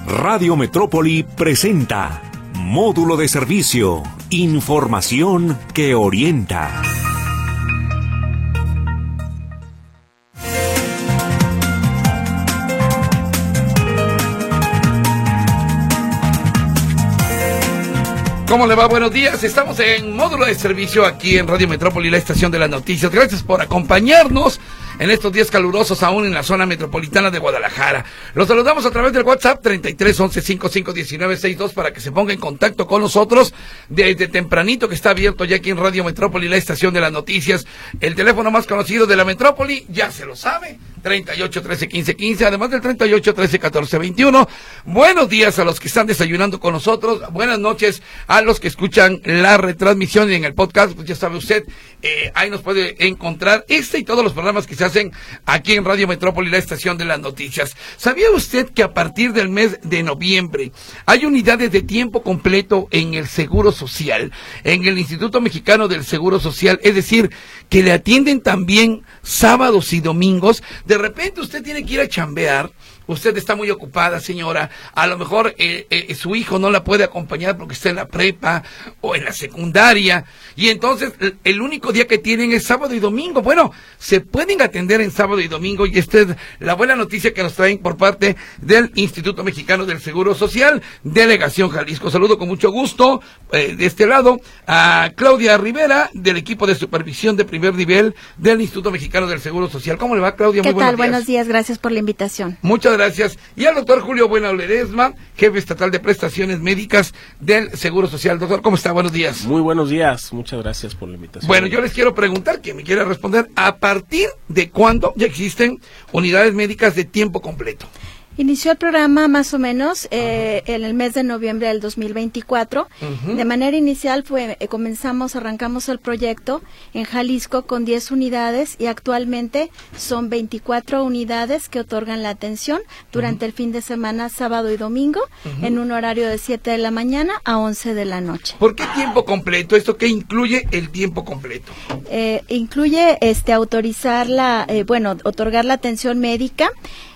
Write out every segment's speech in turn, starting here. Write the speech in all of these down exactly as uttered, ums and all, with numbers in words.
Radio Metrópoli presenta Módulo de Servicio, información que orienta. ¿Cómo le va? Buenos días. Estamos en Módulo de Servicio aquí en Radio Metrópoli, la estación de las noticias. Gracias por acompañarnos en estos días calurosos aún en la zona metropolitana de Guadalajara. Los saludamos a través del WhatsApp treinta y tres once cincuenta y cinco diecinueve sesenta y dos para que se ponga en contacto con nosotros desde tempranito, que está abierto ya aquí en Radio Metrópoli, la estación de las noticias. El teléfono más conocido de la Metrópoli, ya se lo sabe, treinta y ocho trece quince quince, además del treinta y ocho trece catorce veintiuno. Buenos días a los que están desayunando con nosotros, buenas noches a los que escuchan la retransmisión y en el podcast. Pues ya sabe usted, eh, ahí nos puede encontrar este y todos los programas que se hacen aquí en Radio Metrópoli, la estación de las noticias. ¿Sabía usted que a partir del mes de noviembre hay unidades de tiempo completo en el Seguro Social, en el Instituto Mexicano del Seguro Social? Es decir, que le atienden también sábados y domingos. De repente usted tiene que ir a chambear, usted está muy ocupada, señora, a lo mejor eh, eh, su hijo no la puede acompañar porque está en la prepa o en la secundaria, y entonces el único día que tienen es sábado y domingo. Bueno, se pueden atender en sábado y domingo, y esta es la buena noticia que nos traen por parte del Instituto Mexicano del Seguro Social, Delegación Jalisco. Saludo con mucho gusto eh, de este lado a Claudia Rivera, del equipo de supervisión de primer nivel del Instituto Mexicano del Seguro Social. ¿Cómo le va, Claudia? ¿Qué Muy tal? buenos días. Buenos días, gracias por la invitación. Muchas gracias. Y al doctor Julio Bueno Ledesma, jefe estatal de prestaciones médicas del Seguro Social. Doctor, ¿cómo está? Buenos días. Muy buenos días, muchas gracias por la invitación. Bueno, yo les quiero preguntar, que me quiera responder, ¿a partir de cuándo ya existen unidades médicas de tiempo completo? Inició el programa más o menos eh, en el mes de noviembre del dos mil veinticuatro. Uh-huh. De manera inicial fue eh, comenzamos, arrancamos el proyecto en Jalisco con diez unidades, y actualmente son veinticuatro unidades que otorgan la atención durante uh-huh. el fin de semana, sábado y domingo, uh-huh. en un horario de siete de la mañana a once de la noche. ¿Por qué tiempo completo? ¿Esto qué incluye el tiempo completo? Eh, incluye este autorizar la, eh, bueno, otorgar la atención médica,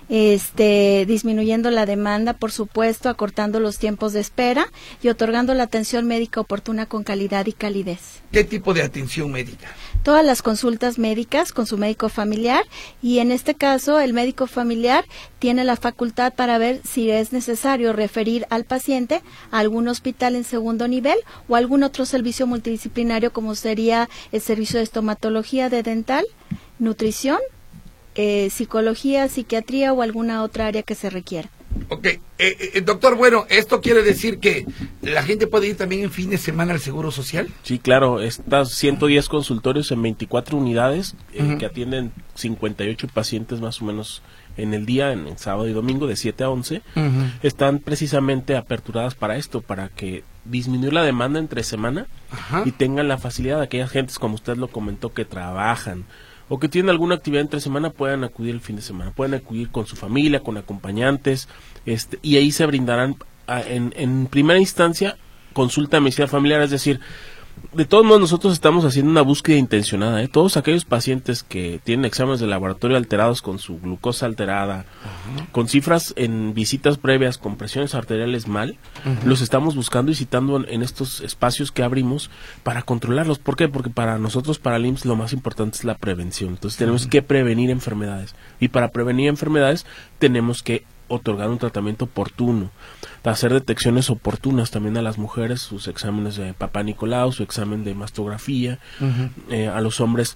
Este, disminuyendo la demanda, por supuesto, acortando los tiempos de espera y otorgando la atención médica oportuna con calidad y calidez. ¿Qué tipo de atención médica? Todas las consultas médicas con su médico familiar, y en este caso el médico familiar tiene la facultad para ver si es necesario referir al paciente a algún hospital en segundo nivel o algún otro servicio multidisciplinario, como sería el servicio de estomatología, de dental, nutrición, Eh, psicología, psiquiatría o alguna otra área que se requiera. Ok, eh, eh, doctor, bueno, ¿esto quiere decir que la gente puede ir también en fin de semana al Seguro Social? Sí, claro, estas ciento diez consultorios en veinticuatro unidades eh, uh-huh. que atienden cincuenta y ocho pacientes más o menos en el día, en el sábado y domingo de siete a once, uh-huh. están precisamente aperturadas para esto, para que disminuir la demanda entre semana uh-huh. y tengan la facilidad de aquellas gentes, como usted lo comentó, que trabajan o que tienen alguna actividad entre semana, puedan acudir el fin de semana, pueden acudir con su familia, con acompañantes, este, y ahí se brindarán a, en, en primera instancia consulta de medicina familiar. Es decir, de todos modos nosotros estamos haciendo una búsqueda intencionada, ¿eh? Todos aquellos pacientes que tienen exámenes de laboratorio alterados, con su glucosa alterada, uh-huh. con cifras en visitas previas, con presiones arteriales mal, uh-huh. los estamos buscando y citando en, en estos espacios que abrimos para controlarlos. ¿Por qué? Porque para nosotros, para el I M S S, lo más importante es la prevención. Entonces tenemos uh-huh. que prevenir enfermedades, y para prevenir enfermedades tenemos que otorgar un tratamiento oportuno, hacer detecciones oportunas también a las mujeres, sus exámenes de Papá Nicolau, su examen de mastografía, uh-huh. eh, a los hombres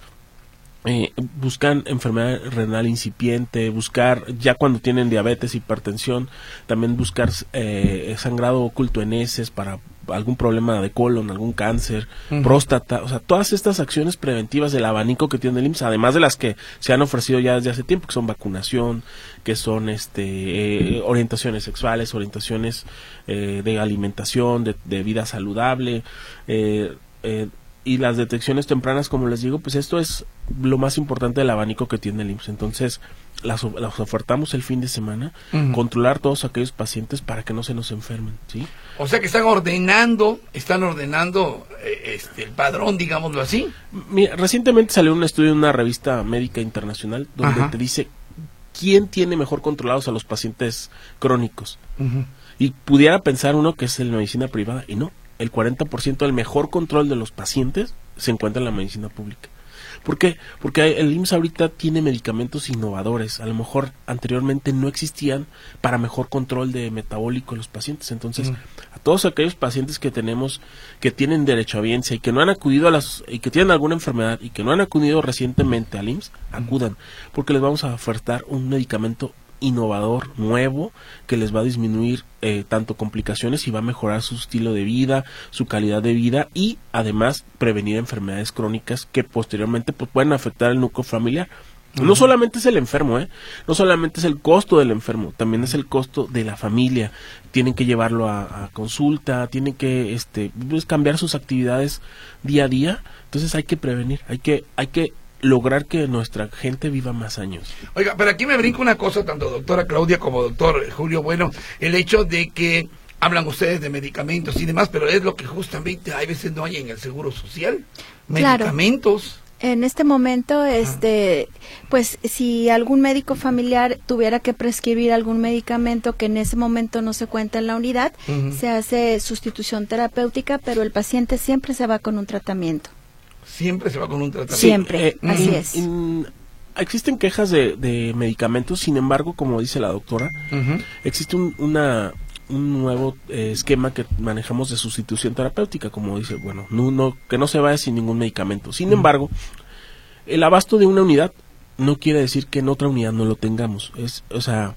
eh, buscan enfermedad renal incipiente, buscar ya cuando tienen diabetes, hipertensión, también buscar eh, sangrado oculto en heces para algún problema de colon, algún cáncer, uh-huh. próstata, o sea, todas estas acciones preventivas del abanico que tiene el I M S S, además de las que se han ofrecido ya desde hace tiempo, que son vacunación, que son este eh, orientaciones sexuales, orientaciones eh, de alimentación, de, de vida saludable, eh, eh, y las detecciones tempranas, como les digo, pues esto es lo más importante del abanico que tiene el I M S S. Entonces, las, las ofertamos el fin de semana, uh-huh. controlar todos aquellos pacientes para que no se nos enfermen, ¿sí? O sea que están ordenando, están ordenando eh, este, el padrón, digámoslo así. Mira, recientemente salió un estudio en una revista médica internacional donde Ajá. te dice quién tiene mejor controlados a los pacientes crónicos. Uh-huh. Y pudiera pensar uno que es en la medicina privada, y no, el cuarenta por ciento del mejor control de los pacientes se encuentra en la medicina pública. ¿Por qué? Porque el I M S S ahorita tiene medicamentos innovadores, a lo mejor anteriormente no existían para mejor control de metabólico en los pacientes. Entonces, mm. a todos aquellos pacientes que tenemos, que tienen derechohabiencia y que no han acudido a las, y que tienen alguna enfermedad y que no han acudido recientemente al I M S S, acudan, mm. porque les vamos a ofertar un medicamento innovador, nuevo, que les va a disminuir eh, tanto complicaciones y va a mejorar su estilo de vida, su calidad de vida y además prevenir enfermedades crónicas que posteriormente pues, pueden afectar el núcleo familiar. Uh-huh. No solamente es el enfermo, ¿eh? no solamente es el costo del enfermo, también es el costo de la familia. Tienen que llevarlo a, a consulta, tienen que este pues, cambiar sus actividades día a día. Entonces hay que prevenir, hay que hay que lograr que nuestra gente viva más años. Oiga, pero aquí me brinca una cosa, tanto doctora Claudia como doctor Julio, bueno, el hecho de que hablan ustedes de medicamentos y demás, pero es lo que justamente hay veces no hay en el Seguro Social, medicamentos. Claro. En este momento, este, pues si algún médico familiar tuviera que prescribir algún medicamento que en ese momento no se cuenta en la unidad, uh-huh. se hace sustitución terapéutica, pero el paciente siempre se va con un tratamiento. Siempre se va con un tratamiento. Siempre, eh, así in, es. In, existen quejas de, de medicamentos, sin embargo, como dice la doctora, uh-huh. existe un, una, un nuevo eh, esquema que manejamos de sustitución terapéutica, como dice, bueno, no, no, que no se vaya sin ningún medicamento. Sin uh-huh. embargo, el abasto de una unidad no quiere decir que en otra unidad no lo tengamos. Es, o sea,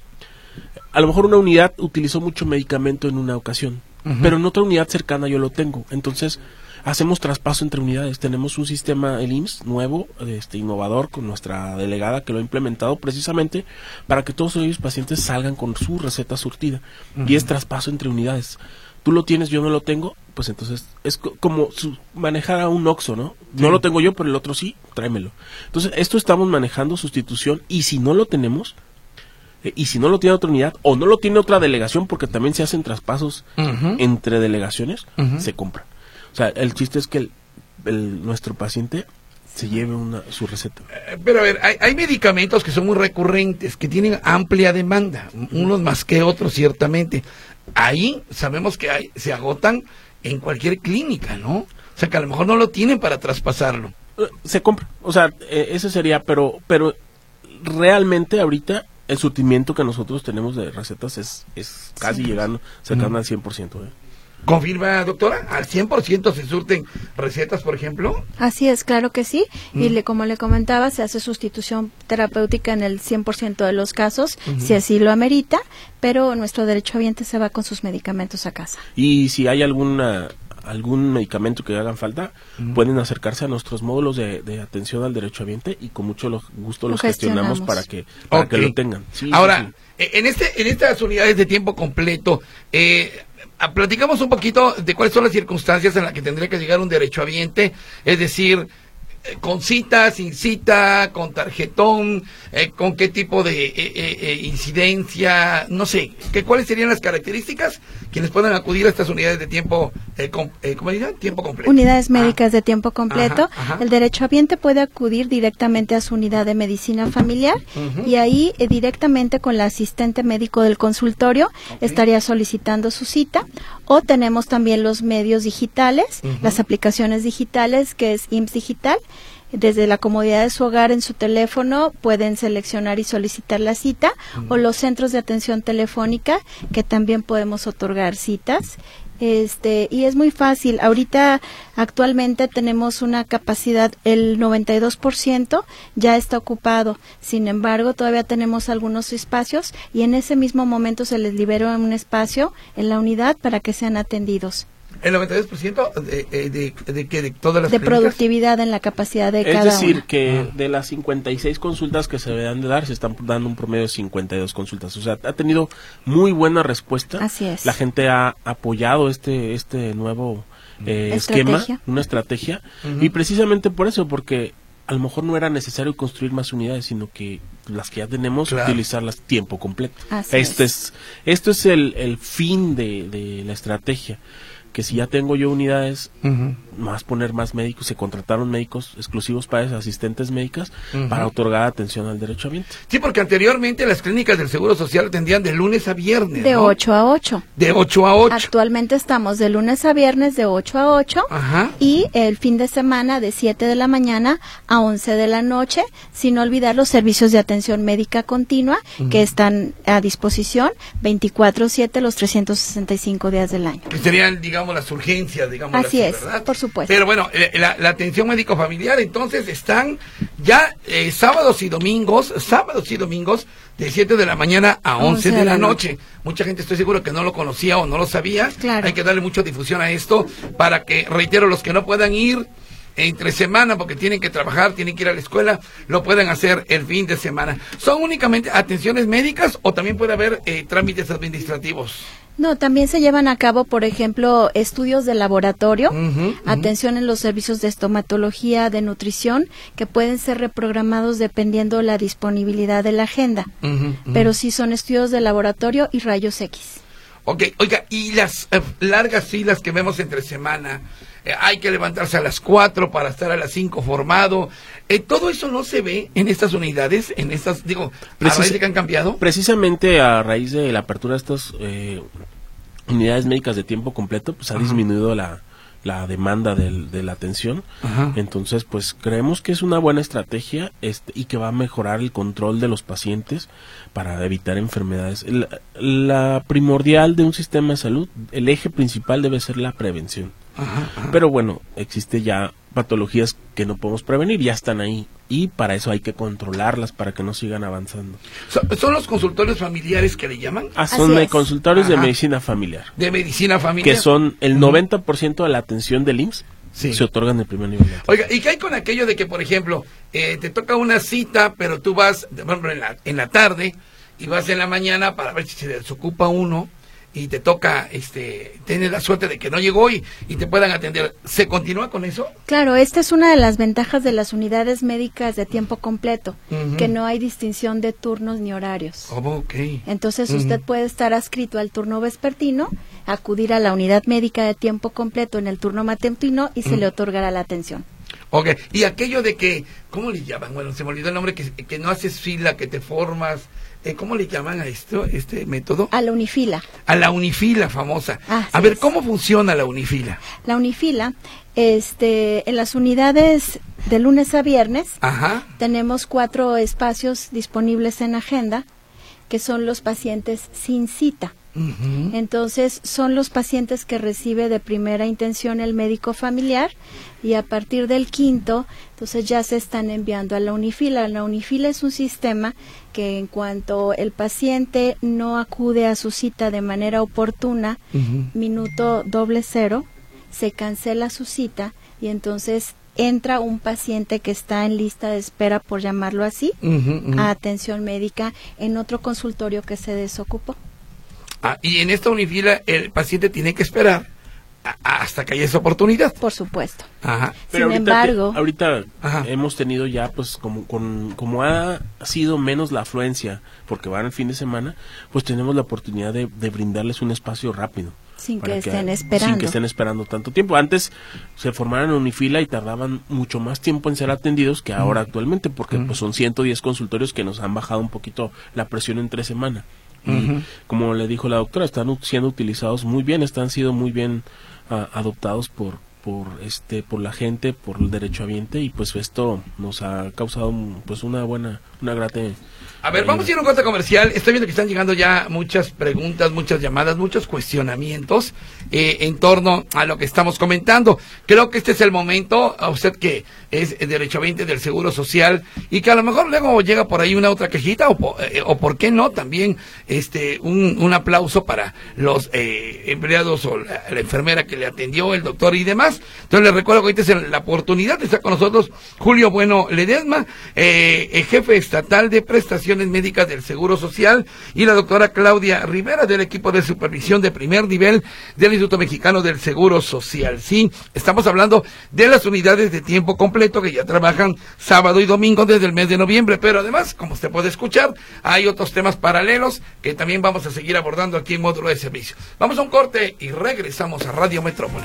a lo mejor una unidad utilizó mucho medicamento en una ocasión, uh-huh. pero en otra unidad cercana yo lo tengo. Entonces, hacemos traspaso entre unidades. Tenemos un sistema, el I M S S, nuevo, este, innovador, con nuestra delegada que lo ha implementado precisamente para que todos ellos pacientes salgan con su receta surtida. Uh-huh. Y es traspaso entre unidades. Tú lo tienes, yo no lo tengo, pues entonces es co- como su, manejar a un Oxxo, ¿no? Sí. No lo tengo yo, pero el otro sí, tráemelo. Entonces, esto estamos manejando sustitución y si no lo tenemos, eh, y si no lo tiene otra unidad o no lo tiene otra delegación, porque también se hacen traspasos uh-huh. entre delegaciones, uh-huh. se compra. O sea, el chiste es que el, el, nuestro paciente se lleve una, su receta. Pero a ver, hay, hay medicamentos que son muy recurrentes, que tienen amplia demanda, unos más que otros ciertamente. Ahí sabemos que hay, se agotan en cualquier clínica, ¿no? O sea, que a lo mejor no lo tienen para traspasarlo. Se compra, o sea, eh, ese sería, pero pero realmente ahorita el surtimiento que nosotros tenemos de recetas es, es casi sí. llegando, cercano mm. al cien por ciento. ¿eh? ¿Confirma, doctora? ¿Al cien por ciento se surten recetas, por ejemplo? Así es, claro que sí. Mm. Y le, como le comentaba, se hace sustitución terapéutica en el cien por ciento de los casos, uh-huh. si así lo amerita, pero nuestro derechohabiente se va con sus medicamentos a casa. Y si hay alguna algún medicamento que hagan falta, uh-huh. pueden acercarse a nuestros módulos de, de atención al derechohabiente y con mucho lo, gusto lo los gestionamos, gestionamos para que para okay. que lo tengan. Sí, Ahora, sí, sí. en este en estas unidades de tiempo completo, eh, platicamos un poquito de cuáles son las circunstancias en las que tendría que llegar un derechohabiente, es decir, con cita, sin cita, con tarjetón, eh, con qué tipo de eh, eh, incidencia, no sé, que, cuáles serían las características quienes puedan acudir a estas unidades de tiempo, eh, com, eh, ¿cómo dirían? Tiempo completo. Unidades médicas ah. de tiempo completo. Ajá, ajá. El derechohabiente puede acudir directamente a su unidad de medicina familiar uh-huh. y ahí eh, directamente con la asistente médico del consultorio okay. estaría solicitando su cita. O tenemos también los medios digitales, uh-huh. las aplicaciones digitales, que es I M S S Digital. Desde la comodidad de su hogar en su teléfono pueden seleccionar y solicitar la cita, uh-huh. o los centros de atención telefónica, que también podemos otorgar citas. Este, y es muy fácil. Ahorita actualmente tenemos una capacidad, el noventa y dos por ciento ya está ocupado. Sin embargo, todavía tenemos algunos espacios y en ese mismo momento se les libera un espacio en la unidad para que sean atendidos. ¿El noventa y dos por ciento de, de, de, de, de, de todas las de clínicas? Productividad en la capacidad de es cada decir, una. que ah. de las cincuenta y seis consultas que se deben de dar, se están dando un promedio de cincuenta y dos consultas. O sea, ha tenido muy buena respuesta. Así es. La gente ha apoyado este este nuevo eh, esquema, una estrategia. Uh-huh. Y precisamente por eso, porque a lo mejor no era necesario construir más unidades, sino que las que ya tenemos, claro. utilizarlas tiempo completo. Así este es. es esto es el, el fin de, de la estrategia. que si ya tengo yo unidades, Uh-huh. más poner más médicos, se contrataron médicos exclusivos para eso, asistentes médicas, Uh-huh. para otorgar atención al derechohabiente. Sí, porque anteriormente las clínicas del Seguro Social atendían de lunes a viernes, De ¿no? ocho a ocho. De ocho a ocho. Actualmente estamos de lunes a viernes de ocho a ocho. Ajá. Y el fin de semana de siete de la mañana a once de la noche, sin olvidar los servicios de atención médica continua Uh-huh. que están a disposición veinticuatro siete los trescientos sesenta y cinco días del año. Que serían, digamos, las urgencias, digamos. Así es, ¿verdad? por supuesto. Pero bueno, eh, la, la atención médico familiar, entonces, están ya eh, sábados y domingos, sábados y domingos, de siete de la mañana a once de la noche. Mucha gente, estoy seguro que no lo conocía o no lo sabía. Claro. Hay que darle mucha difusión a esto para que, reitero, los que no puedan ir entre semana porque tienen que trabajar, tienen que ir a la escuela, lo pueden hacer el fin de semana. ¿Son únicamente atenciones médicas o también puede haber eh, trámites administrativos? No, también se llevan a cabo, por ejemplo, estudios de laboratorio, Uh-huh, uh-huh. atención en los servicios de estomatología, de nutrición, que pueden ser reprogramados dependiendo la disponibilidad de la agenda. Uh-huh, uh-huh. Pero sí son estudios de laboratorio y rayos X. Ok, oiga, y las eh, largas filas que vemos entre semana, eh, hay que levantarse a las cuatro para estar a las cinco formado, eh, todo eso no se ve en estas unidades, en estas, digo, a Precis- raíz de que han cambiado. Precisamente a raíz de la apertura de estas eh, unidades médicas de tiempo completo, pues ha Ajá. disminuido la, la demanda del- de la atención. Ajá. Entonces, pues creemos que es una buena estrategia este, y que va a mejorar el control de los pacientes para evitar enfermedades. La, la primordial de un sistema de salud, el eje principal debe ser la prevención. Ajá, ajá. Pero bueno, existe ya patologías que no podemos prevenir, ya están ahí. Y para eso hay que controlarlas para que no sigan avanzando. ¿Son, son los consultorios familiares que le llaman? Ah, son Así de es. consultorios de Ajá. medicina familiar, De medicina familiar. que son el noventa por ciento de la atención del I M S S, Sí. se otorga en el primer nivel de atención. Oiga, ¿y qué hay con aquello de que, por ejemplo, eh, te toca una cita, pero tú vas, por ejemplo, en la, en la tarde y vas en la mañana para ver si se desocupa uno y te toca, este, tienes la suerte de que no llegó y, y te puedan atender? ¿Se continúa con eso? Claro, esta es una de las ventajas de las unidades médicas de tiempo completo, Ujú. que no hay distinción de turnos ni horarios. Oh, ok. Entonces Ujú. usted puede estar adscrito al turno vespertino, acudir a la unidad médica de tiempo completo en el turno matutino y se Ujú. le otorgará la atención. Ok, y aquello de que, ¿cómo le llaman? Bueno, se me olvidó el nombre, que, que no haces fila, que te formas, eh, ¿cómo le llaman a esto, este método? A la unifila. A la unifila famosa. Así A ver, es. ¿cómo funciona la unifila? La unifila, este, en las unidades de lunes a viernes, Ajá. tenemos cuatro espacios disponibles en agenda, que son los pacientes sin cita. Ujú. Entonces, son los pacientes que recibe de primera intención el médico familiar y a partir del quinto, entonces ya se están enviando a la unifila. La unifila es un sistema que en cuanto el paciente no acude a su cita de manera oportuna, Ujú. minuto doble cero, se cancela su cita y entonces entra un paciente que está en lista de espera, por llamarlo así, Ujú, ujú. a atención médica en otro consultorio que se desocupó. Ah, y en esta unifila el paciente tiene que esperar a- a- hasta que haya esa oportunidad. Por supuesto. Ajá. Sin ahorita, embargo- te- ahorita Ajá. hemos tenido ya, pues, como, con, como ha sido menos la afluencia, porque van el fin de semana, pues tenemos la oportunidad de, de brindarles un espacio rápido. Sin para que estén esperando. Sin que estén esperando tanto tiempo. Antes se formaron en unifila y tardaban mucho más tiempo en ser atendidos que ahora actualmente, porque pues son ciento diez consultorios que nos han bajado un poquito la presión en tres semanas. Y Ujú. como le dijo la doctora, están u- siendo utilizados muy bien, están siendo muy bien ah, adoptados por por este por la gente, por el derechohabiente, y pues esto nos ha causado mm, pues una buena, una grata. A ver, vamos a ir a un corte comercial. Estoy viendo que están llegando ya muchas preguntas, muchas llamadas, muchos cuestionamientos eh, en torno a lo que estamos comentando. Creo que este es el momento, a usted que es derechohabiente del Seguro Social y que a lo mejor luego llega por ahí una otra quejita o, po- eh, o por qué no, también este un, un aplauso para los eh, empleados o la, la enfermera que le atendió, el doctor y demás. Entonces les recuerdo que ahorita es la oportunidad de estar con nosotros Julio Bueno Ledesma, eh, el jefe estatal de prestaciones médicas del Seguro Social, y la doctora Claudia Rivera del equipo de supervisión de primer nivel del Instituto Mexicano del Seguro Social. Sí, estamos hablando de las unidades de tiempo completo que ya trabajan sábado y domingo desde el mes de noviembre, pero además, como usted puede escuchar, hay otros temas paralelos que también vamos a seguir abordando aquí en Módulo de Servicio. Vamos a un corte y regresamos a Radio Metrópoli.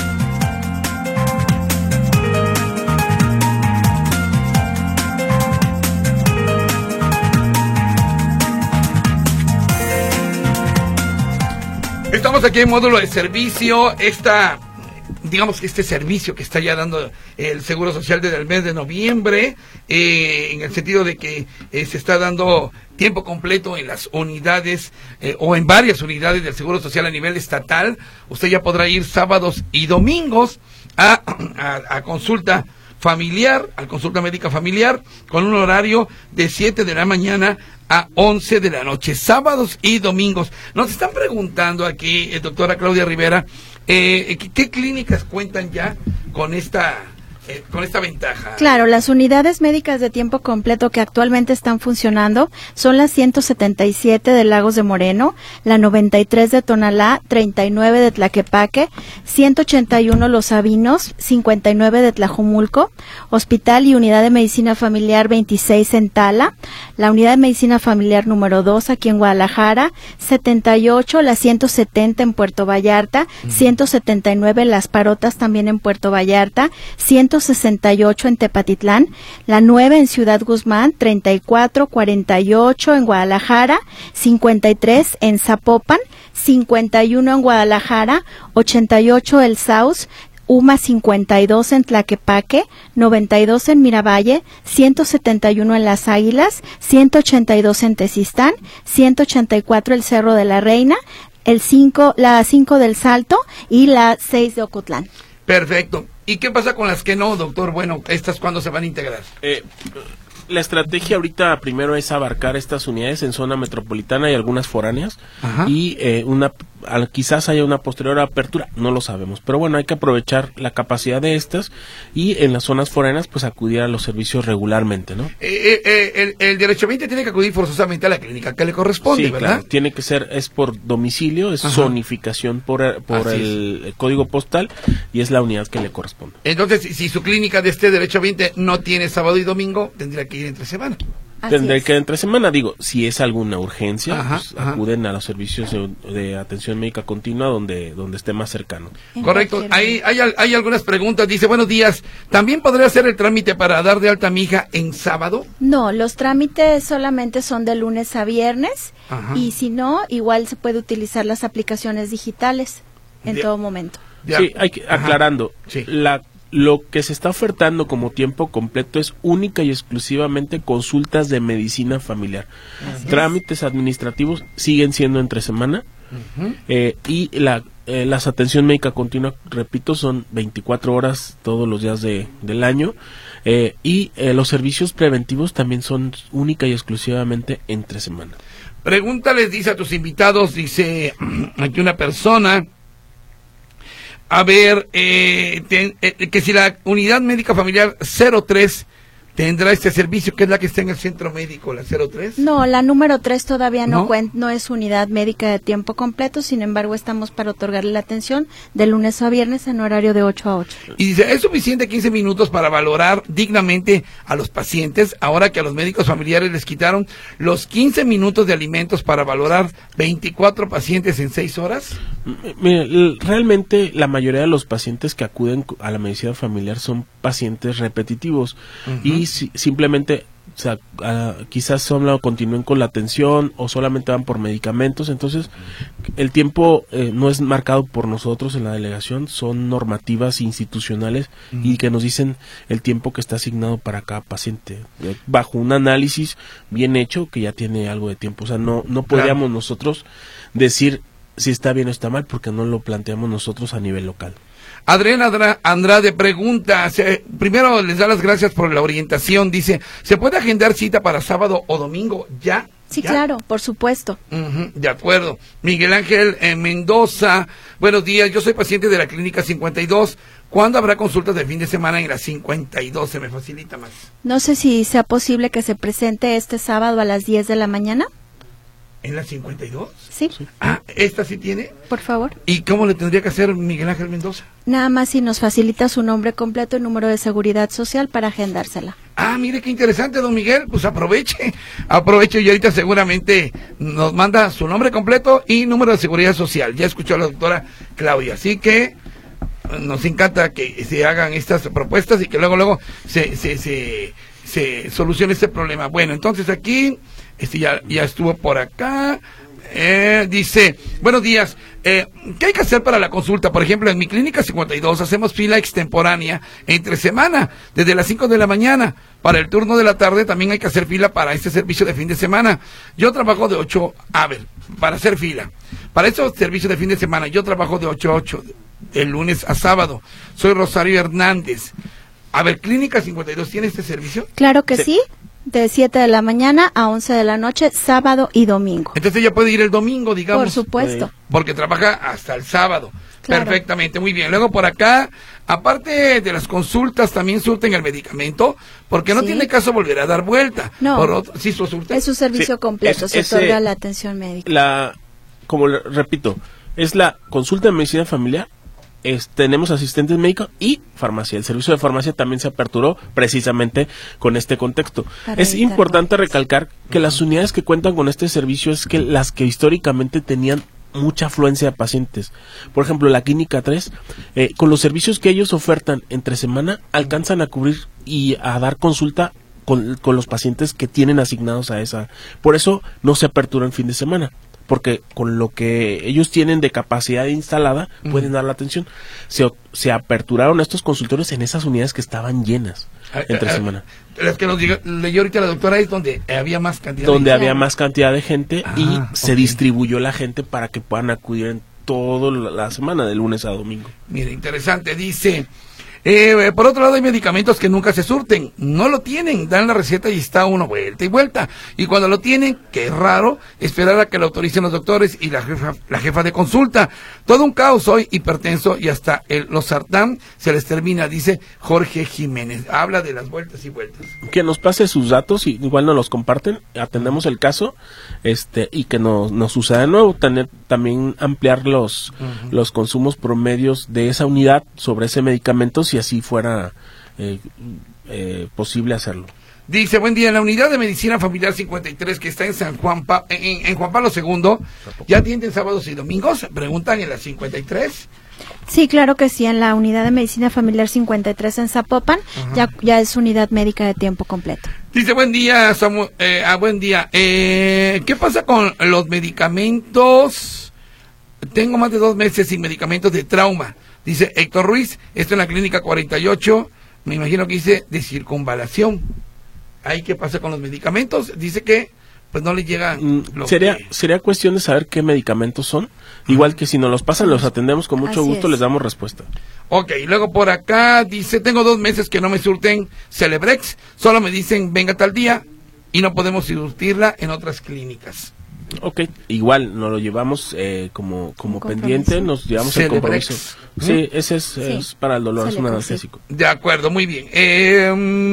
Estamos aquí en Módulo de Servicio, esta, digamos que este servicio que está ya dando el Seguro Social desde el mes de noviembre, eh, en el sentido de que eh, se está dando tiempo completo en las unidades eh, o en varias unidades del Seguro Social a nivel estatal. Usted ya podrá ir sábados y domingos a, a, a consulta familiar, a consulta médica familiar, con un horario de siete de la mañana a once de la noche, sábados y domingos. Nos están preguntando aquí, eh, doctora Claudia Rivera, eh, ¿qué, ¿qué clínicas cuentan ya con esta... Eh, con esta ventaja? Claro, las unidades médicas de tiempo completo que actualmente están funcionando son las ciento setenta y siete de Lagos de Moreno, la noventa y tres de Tonalá, treinta y nueve de Tlaquepaque, ciento ochenta y uno Los Sabinos, cincuenta y nueve de Tlajomulco, Hospital y Unidad de Medicina Familiar veintiséis en Tala, la Unidad de Medicina Familiar número dos aquí en Guadalajara, setenta y ocho, la ciento setenta en Puerto Vallarta, uh-huh. ciento setenta y nueve Las Parotas también en Puerto Vallarta, ciento sesenta y ocho en Tepatitlán, la nueve en Ciudad Guzmán, treinta y cuatro, cuarenta y ocho en Guadalajara, cincuenta y tres en Zapopan, cincuenta y uno en Guadalajara, ochenta y ocho El Saus, UMA cincuenta y dos en Tlaquepaque, noventa y dos en Miravalle, ciento setenta y uno en Las Águilas, ciento ochenta y dos en Tezistán, ciento ochenta y cuatro el Cerro de la Reina, el cinco, la cinco del Salto y la seis de Ocotlán. Perfecto. ¿Y qué pasa con las que no, doctor? Bueno, ¿estas cuándo se van a integrar? Eh, la estrategia ahorita primero es abarcar estas unidades en zona metropolitana y algunas foráneas. Ajá. Y eh, una al, quizás haya una posterior apertura, no lo sabemos, pero bueno, hay que aprovechar la capacidad de estas y en las zonas foráneas pues acudir a los servicios regularmente, ¿no? Eh, eh, el, el derechohabiente tiene que acudir forzosamente a la clínica que le corresponde, sí, ¿verdad? Claro, tiene que ser, es por domicilio, es Ajá. zonificación por, por el, el código postal y es la unidad que le corresponde. Entonces, si, si su clínica de este derechohabiente no tiene sábado y domingo, tendría que ir entre semana. Tendré que entre semana, digo, si es alguna urgencia, ajá, pues, ajá. acuden a los servicios de, de atención médica continua donde donde esté más cercano. Correcto. Hay, hay hay algunas preguntas. Dice, buenos días, ¿también podría hacer el trámite para dar de alta a mi hija en sábado? No, los trámites solamente son de lunes a viernes, ajá. y si no, igual se puede utilizar las aplicaciones digitales en de, todo momento. De, sí, hay que, aclarando, sí. la Lo que se está ofertando como tiempo completo es única y exclusivamente consultas de medicina familiar. Así Trámites es. administrativos siguen siendo entre semana uh-huh. eh, y la eh, las atención médica continua, repito, son veinticuatro horas todos los días de, del año eh, y eh, los servicios preventivos también son única y exclusivamente entre semana. Pregúntales, dice a tus invitados, dice aquí una persona. A ver, eh, ten, eh, que si la unidad médica familiar cero tres tendrá este servicio, que es la que está en el centro médico, la cero tres. No, la número tres todavía no, ¿No? Cuen- no es unidad médica de tiempo completo, sin embargo estamos para otorgarle la atención de lunes a viernes en horario de ocho a ocho. Y dice, ¿es suficiente quince minutos para valorar dignamente a los pacientes, ahora que a los médicos familiares les quitaron los quince minutos de alimentos para valorar veinticuatro pacientes en seis horas? Mira, realmente la mayoría de los pacientes que acuden a la medicina familiar son pacientes repetitivos uh-huh. y si, simplemente o sea, uh, quizás solo continúen con la atención o solamente van por medicamentos, entonces el tiempo eh, no es marcado por nosotros en la delegación, son normativas institucionales uh-huh. y que nos dicen el tiempo que está asignado para cada paciente, eh, bajo un análisis bien hecho que ya tiene algo de tiempo, o sea, no, no podríamos claro. nosotros decir si está bien o está mal porque no lo planteamos nosotros a nivel local. Adriana Andrade pregunta, se, primero les da las gracias por la orientación, dice, ¿se puede agendar cita para sábado o domingo ya? Sí, ¿Ya? claro, por supuesto. Uh-huh, de acuerdo. Miguel Ángel eh, Mendoza, buenos días, yo soy paciente de la clínica cincuenta y dos. ¿Cuándo habrá consultas de fin de semana en la cincuenta y dos? Se me facilita más. No sé si sea posible que se presente este sábado a las diez de la mañana. ¿En la cincuenta y dos? Sí, Ah, ¿esta sí tiene? por favor. ¿Y cómo le tendría que hacer Miguel Ángel Mendoza? Nada más si nos facilita su nombre completo y número de seguridad social para agendársela. Ah, mire qué interesante, don Miguel, pues aproveche, aproveche y ahorita seguramente nos manda su nombre completo y número de seguridad social. Ya escuchó a la doctora Claudia, así que nos encanta que se hagan estas propuestas y que luego, luego se, se, se, se solucione este problema. Bueno, entonces aquí, este ya, ya estuvo por acá. Eh, dice, buenos días, eh, ¿qué hay que hacer para la consulta? Por ejemplo, en mi clínica cincuenta y dos hacemos fila extemporánea entre semana, desde las cinco de la mañana. Para el turno de la tarde también hay que hacer fila para este servicio de fin de semana. Yo trabajo de ocho, a ver, para hacer fila. Para estos servicios de fin de semana, yo trabajo de ocho a ocho, de lunes a sábado. Soy Rosario Hernández. A ver, clínica cincuenta y dos, ¿tiene este servicio? Claro que Sí. sí, de siete de la mañana a once de la noche, sábado y domingo. Entonces ella puede ir el domingo, digamos. Por supuesto. Porque trabaja hasta el sábado. Claro. Perfectamente, muy bien. Luego por acá, aparte de las consultas, también surten el medicamento, porque no Sí. tiene caso volver a dar vuelta. No. Por otro, sí, su surte. Es un servicio Sí, completo, es- se ese- otorga la atención médica. La, como le repito, es la consulta de medicina familiar. Es, tenemos asistentes médicos y farmacia. El servicio de farmacia también se aperturó precisamente con este contexto. Para Es evitar importante vueltas. recalcar que las unidades que cuentan con este servicio es que las que históricamente tenían mucha afluencia de pacientes. Por ejemplo, la Clínica tres, eh, con los servicios que ellos ofertan entre semana, alcanzan a cubrir y a dar consulta con, con los pacientes que tienen asignados a esa. Por eso no se apertura en fin de semana, porque con lo que ellos tienen de capacidad instalada pueden dar la atención. Se, se aperturaron estos consultorios en esas unidades que estaban llenas entre semana, Las que nos diga- leyó ahorita la doctora es donde había más cantidad. donde de... había más cantidad de gente y Ah, se ok. distribuyó la gente para que puedan acudir en toda la semana, de lunes a domingo. Mire, interesante, dice, eh, por otro lado hay medicamentos que nunca se surten, no lo tienen, dan la receta y está uno vuelta y vuelta, y cuando lo tienen, que es raro, esperar a que lo autoricen los doctores y la jefa, la jefa de consulta, todo un caos hoy, hipertenso y hasta el losartán se les termina, dice Jorge Jiménez, habla de las vueltas y vueltas. Que nos pase sus datos y igual nos los comparten, atendemos el caso, este y que nos, nos suceda de nuevo, tener, también ampliar los, Ujú. los consumos promedios de esa unidad sobre ese medicamento si así fuera eh, eh, posible hacerlo. Dice, buen día, en la unidad de medicina familiar cincuenta y tres que está en San Juan pa en, en Juan Pablo segundo, ¿ya atienden sábados y domingos? Preguntan en la cincuenta y tres. Sí, claro que sí, en la unidad de medicina familiar cincuenta y tres en Zapopan, ya, ya es unidad médica de tiempo completo. Dice, buen día, Samu eh, ah, buen día. Eh, ¿Qué pasa con los medicamentos? Tengo más de dos meses sin medicamentos de trauma. Dice Héctor Ruiz, esto en la clínica cuarenta y ocho, me imagino que dice de circunvalación. ¿Ahí qué pasa con los medicamentos? Dice que pues no le llegan. Mm, lo sería que- sería cuestión de saber qué medicamentos son, igual que si nos los pasan los atendemos con mucho Así gusto, es. les damos respuesta. Ok, luego por acá dice, tengo dos meses que no me surten Celebrex, solo me dicen venga tal día y no podemos surtirla en otras clínicas. Ok, igual nos lo llevamos eh, como como Como pendiente, compromiso. nos llevamos el Celebrex. compromiso. ¿Mm? Sí, ese es, Sí. es para el dolor, es un Celebrex, sí. analgésico. De acuerdo, muy bien. Eh,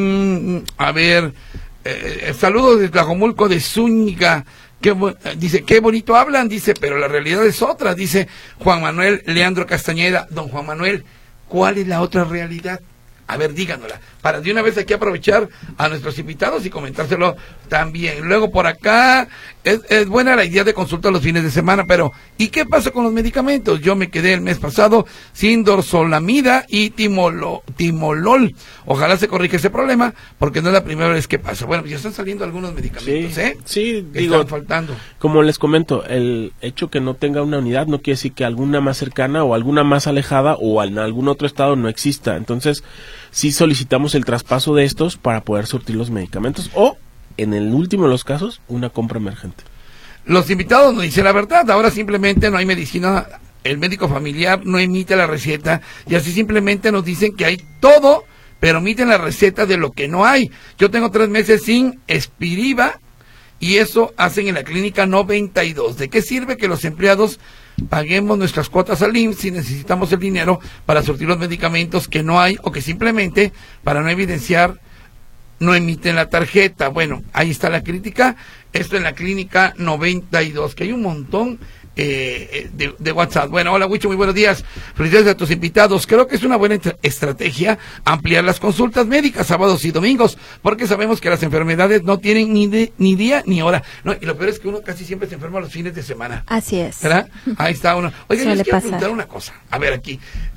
mm, a ver, eh, saludos de Tlajomulco de Zúñiga. Qué bu- eh, dice, qué bonito hablan, dice, pero la realidad es otra, dice Juan Manuel Leandro Castañeda. Don Juan Manuel, ¿cuál es la otra realidad? A ver, díganosla, para de una vez aquí aprovechar a nuestros invitados y comentárselo también. Luego por acá, es, es buena la idea de consulta los fines de semana, pero ¿y qué pasa con los medicamentos? Yo me quedé el mes pasado sin dorzolamida y timolo, timolol. Ojalá se corrija ese problema, porque no es la primera vez que pasa. Bueno, ya están saliendo algunos medicamentos, Sí, ¿eh? sí, Que digo, están faltando. como les comento, el hecho que no tenga una unidad no quiere decir que alguna más cercana o alguna más alejada o en algún otro estado no exista. Entonces, sí solicitamos el traspaso de estos para poder surtir los medicamentos o, en el último de los casos, una compra emergente. Los invitados nos dicen la verdad, ahora simplemente no hay medicina, el médico familiar no emite la receta y así simplemente nos dicen que hay todo, pero emiten la receta de lo que no hay. Yo tengo tres meses sin Espiriva y eso hacen en la clínica noventa y dos. ¿De qué sirve que los empleados paguemos nuestras cuotas al I M S S si necesitamos el dinero para surtir los medicamentos que no hay o que simplemente para no evidenciar no emiten la tarjeta? Bueno, ahí está la crítica. Esto en la clínica noventa y dos, que hay un montón eh, de, de WhatsApp. Bueno, hola Huicho, muy buenos días. Felicidades a tus invitados. Creo que es una buena estrategia ampliar las consultas médicas sábados y domingos, porque sabemos que las enfermedades no tienen ni, de, ni día ni hora. No, y lo peor es que uno casi siempre se enferma los fines de semana. Así es. ¿Verdad? Ahí está uno. Oiga, yo les quiero pasar. preguntar una cosa. A ver, aquí.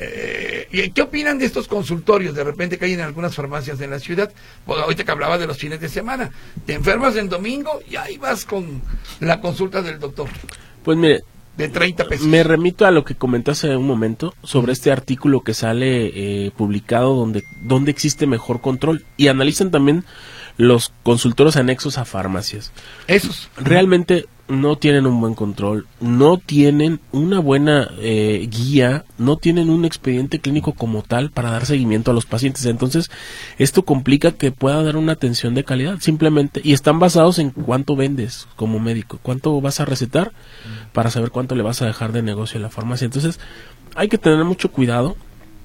Eh, ¿Qué opinan de estos consultorios de repente que hay en algunas farmacias en la ciudad? Pues, ahorita que hablaba de los fines de semana. Te enfermas en domingo y ahí vas con la consulta del doctor. Pues mire, de treinta pesos. Me remito a lo que comenté hace un momento sobre este artículo que sale eh, publicado donde, donde existe mejor control, y analizan también los consultorios anexos a farmacias. Esos realmente no tienen un buen control, no tienen una buena eh, guía, no tienen un expediente clínico como tal para dar seguimiento a los pacientes. Entonces esto complica que pueda dar una atención de calidad simplemente, y están basados en cuánto vendes como médico, cuánto vas a recetar para saber cuánto le vas a dejar de negocio a la farmacia. Entonces hay que tener mucho cuidado.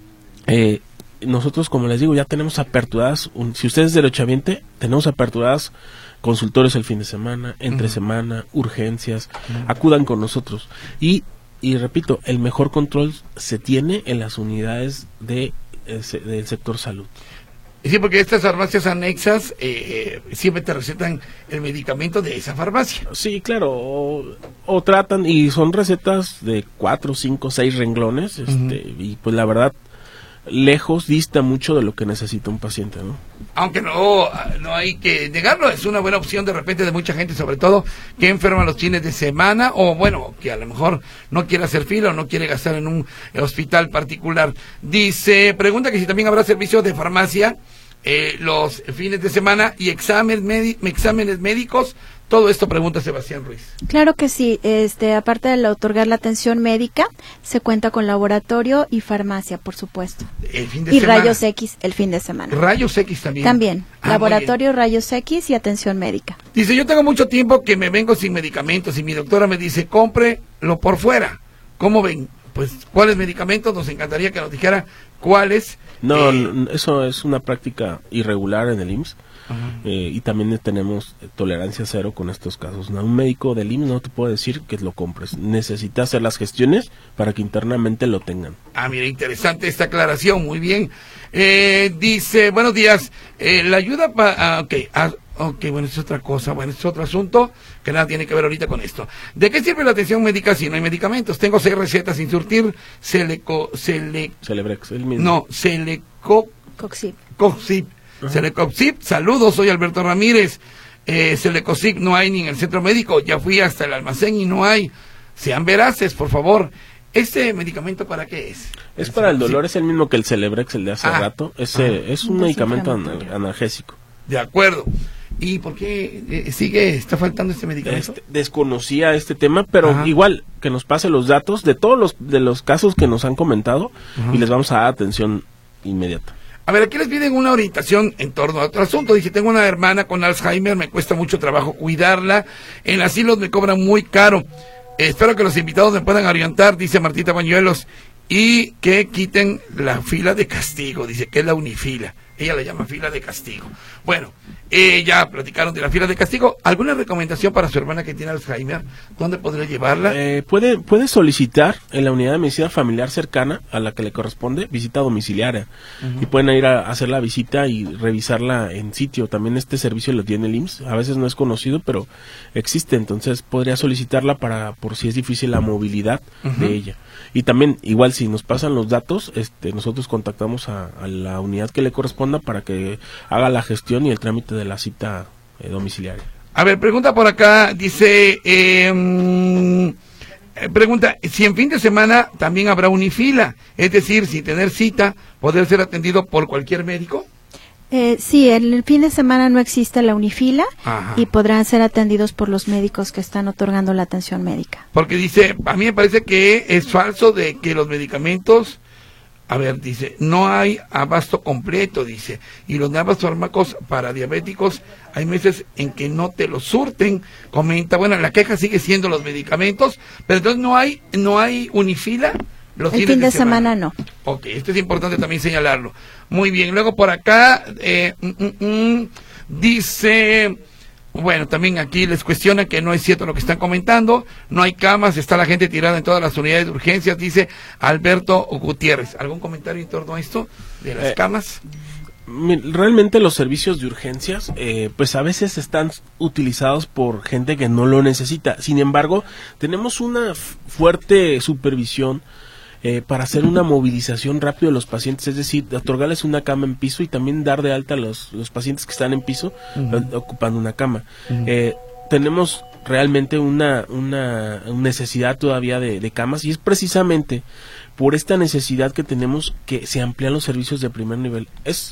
eh, nosotros, como les digo, ya tenemos aperturadas, un, si usted es derechohabiente, tenemos aperturadas consultorios el fin de semana, entre uh-huh. semana, urgencias, uh-huh. acudan con nosotros. Y, y repito, el mejor control se tiene en las unidades de, eh, del sector salud. Sí, porque estas farmacias anexas eh, siempre te recetan el medicamento de esa farmacia. Sí, claro, o, o tratan, y son recetas de cuatro, cinco, seis renglones, este, uh-huh. y pues la verdad, lejos dista mucho de lo que necesita un paciente, ¿no? Aunque no, no hay que negarlo, es una buena opción de repente de mucha gente, sobre todo que enferma los fines de semana, o bueno, que a lo mejor no quiere hacer fila o no quiere gastar en un hospital particular. Dice, pregunta que si también habrá servicios de farmacia eh, los fines de semana y exámenes, medi- exámenes médicos. Todo esto pregunta Sebastián Ruiz. Claro que sí, este, aparte de otorgar la atención médica, se cuenta con laboratorio y farmacia, por supuesto. El fin de y semana. rayos X el fin de semana. Rayos X también. También, ah, laboratorio, rayos X y atención médica. Dice, yo tengo mucho tiempo que me vengo sin medicamentos y mi doctora me dice, cómprelo por fuera. ¿Cómo ven? Pues, ¿cuáles medicamentos? Nos encantaría que nos dijera cuáles. No, eh, no, eso es una práctica irregular en el I M S S. Uh-huh. Eh, y también tenemos tolerancia cero con estos casos. No, un médico del I M S S no te puede decir que lo compres. Necesita hacer las gestiones para que internamente lo tengan. Ah, mira, interesante esta aclaración, muy bien. Eh, dice, buenos días, eh, la ayuda para... Ah, ok, ah, ok, bueno, es otra cosa, bueno, es otro asunto que nada tiene que ver ahorita con esto. ¿De qué sirve la atención médica si no hay medicamentos? Tengo seis recetas sin surtir, Celeco... Cele... Celebrex, el mismo. No, Celeco... Coxip. Coxip. Uh-huh. Celecopsip, saludos, soy Alberto Ramírez. eh, Celecopsip no hay ni en el centro médico, ya fui hasta el almacén y no hay. Sean veraces, por favor. ¿Este medicamento para qué es? Es el para el dolor, sí. es el mismo que el Celebrex, el de hace ah, rato. Ese, ah, es un medicamento anal- analgésico. De acuerdo. ¿Y por qué eh, sigue, está faltando este medicamento? Este, desconocía este tema, pero Ajá. igual que nos pase los datos de todos los de los casos que nos han comentado. Ajá. Y les vamos a dar atención inmediata. A ver, aquí les piden una orientación en torno a otro asunto. Dice, tengo una hermana con Alzheimer, me cuesta mucho trabajo cuidarla. En asilos me cobran muy caro. Eh, espero que los invitados me puedan orientar, dice Martita Bañuelos, y que quiten la fila de castigo. Dice que es la unifila. Ella le llama fila de castigo. Bueno, eh, ya platicaron de la fila de castigo. ¿Alguna recomendación para su hermana que tiene Alzheimer? ¿Dónde podría llevarla? Eh, puede, puede solicitar en la unidad de medicina familiar cercana a la que le corresponde visita domiciliaria. Uh-huh. Y pueden ir a hacer la visita y revisarla en sitio. También este servicio lo tiene el I M S S. A veces no es conocido, pero existe. Entonces podría solicitarla para por si es difícil la movilidad uh-huh. de ella. Y también, igual si nos pasan los datos, este, nosotros contactamos a, a la unidad que le corresponda para que haga la gestión y el trámite de la cita eh, domiciliaria. A ver, pregunta por acá, dice, eh, pregunta, si en fin de semana también habrá unifila, es decir, sin tener cita, ¿poder ser atendido por cualquier médico? Eh, sí, en el fin de semana no existe la unifila. Ajá. Y podrán ser atendidos por los médicos que están otorgando la atención médica. Porque dice, a mí me parece que es falso de que los medicamentos A ver, dice, no hay abasto completo, dice, y los nuevos fármacos para diabéticos hay meses en que no te los surten, comenta. Bueno, la queja sigue siendo los medicamentos, pero entonces no hay, no hay Unifila los el fines fin de, de semana. semana no. Ok, esto es importante también señalarlo. Muy bien, luego por acá, eh, mm, mm, mm, dice... Bueno, también aquí les cuestiona que no es cierto lo que están comentando, no hay camas, está la gente tirada en todas las unidades de urgencias, dice Alberto Gutiérrez. ¿Algún comentario en torno a esto de las eh, camas? Realmente los servicios de urgencias, eh, pues a veces están utilizados por gente que no lo necesita. Sin embargo, tenemos una fuerte supervisión Eh, para hacer una movilización rápida de los pacientes, es decir, otorgarles una cama en piso y también dar de alta a los, los pacientes que están en piso uh-huh. ocupando una cama. Uh-huh. Eh, tenemos realmente una, una necesidad todavía de, de camas y es precisamente por esta necesidad que tenemos que se amplían los servicios de primer nivel. Es,